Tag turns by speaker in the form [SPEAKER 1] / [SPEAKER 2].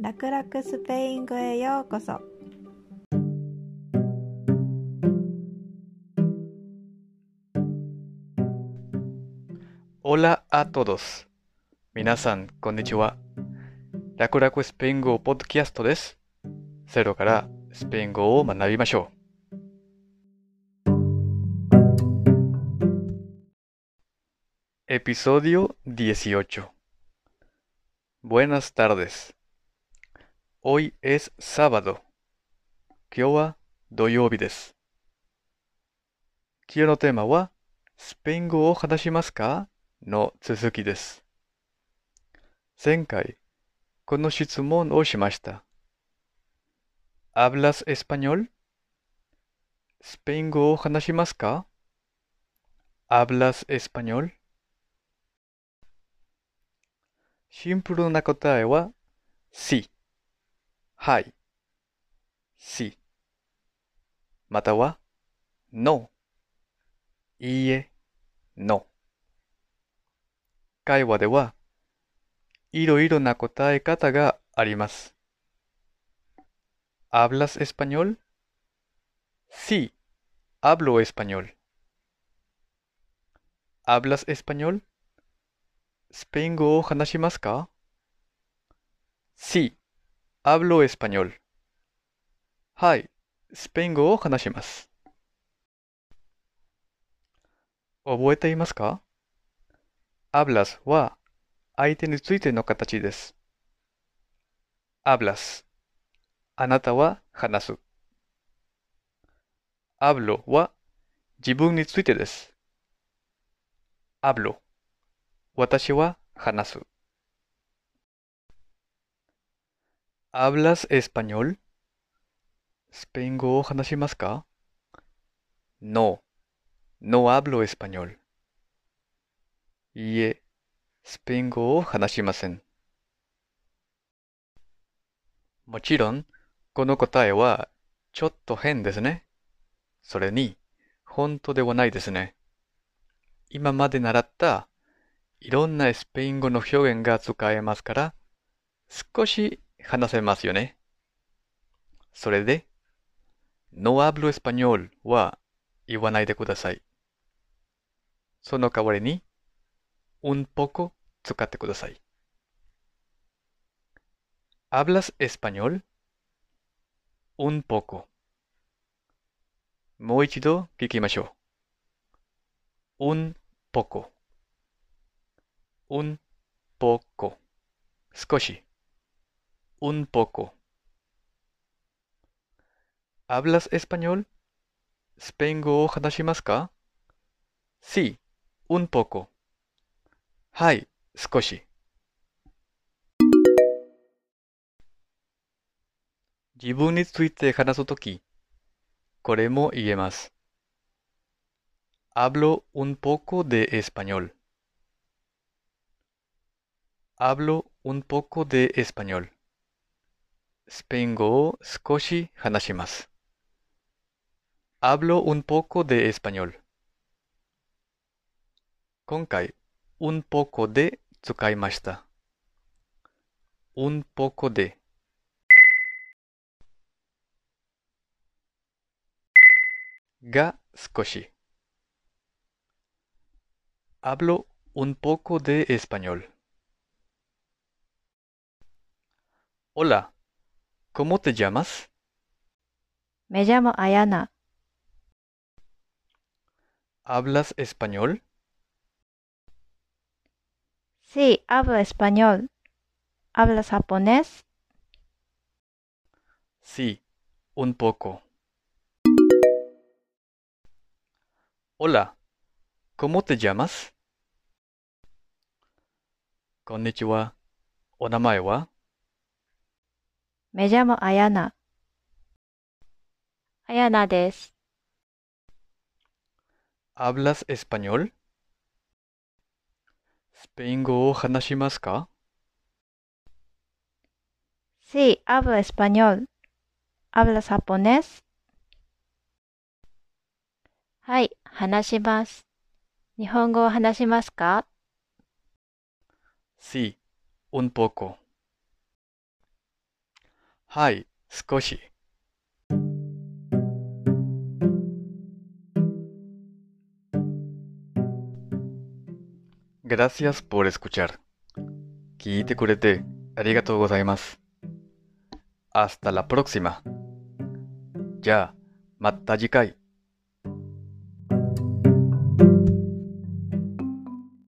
[SPEAKER 1] 楽々スペイン語へようこそ。
[SPEAKER 2] Hola a todos. 皆さん、こんにちは。楽々スペイン語ポッドキャストです。ゼロからスペイン語を学びましょう。Episodio 18. Buenas tardes. Hoy es sábado. 今日は土曜日です。今日のテーマは、スペイン語を話しますかの続きです。前回、この質問をしました。¿Hablas español? スペイン語を話しますか ¿Hablas español? シンプルな答えは、Sí、はい、Sí、または、No、いいえ、No。会話では、いろいろな答え方があります。¿Hablas español? Sí, hablo español. ¿Hablas español? スペイン語を話しますか Sí, hablo español. はい、スペイン語を話します。覚えていますか ?hablas は相手についての形です。hablas あなたは話す。hablo は自分についてです。hablo 私は話す。¿Hablas español? スペイン語を話しますか No, no hablo español. いいえ、スペイン語を話しません。もちろん、この答えはちょっと変ですね。それに、本当ではないですね。今まで習ったいろんなスペイン語の表現が使えますから、少し話せますよね。それで、No hablo español は言わないでください。その代わりに、un poco 使ってください。¿Hablas español? Un poco. もう一度聞きましょう。un poco. un poco. 少し。un poco. ¿Hablas español? スペイン語を話しますか Sí, un poco. はい、少し。自分について話すとき、これも言えます。Hablo un poco de español. Hablo un poco de español. スペイン語を少し話します。Hablo un poco de español. 今回、un poco de 使いました。un poco de が少し。Hablo un poco de español. Hola, ¿cómo te llamas?
[SPEAKER 1] Me llamo Ayana.
[SPEAKER 2] ¿Hablas español?
[SPEAKER 1] Sí, hablo español. ¿Hablas japonés?
[SPEAKER 2] Sí, un poco. Hola, ¿cómo te llamas? こんにちは。お名前は
[SPEAKER 1] Me llamo Ayana. Ayana です。
[SPEAKER 2] ¿Hablas español? スペイン語を話しますか
[SPEAKER 1] Sí, hablo español. ¿Hablas japonés? はい、話します。日本語を話しますか
[SPEAKER 2] Sí, un poco. はい、少し。Gracias por escuchar. 聞いてくれてありがとうございます。Hasta la próxima. じゃあ、また次回。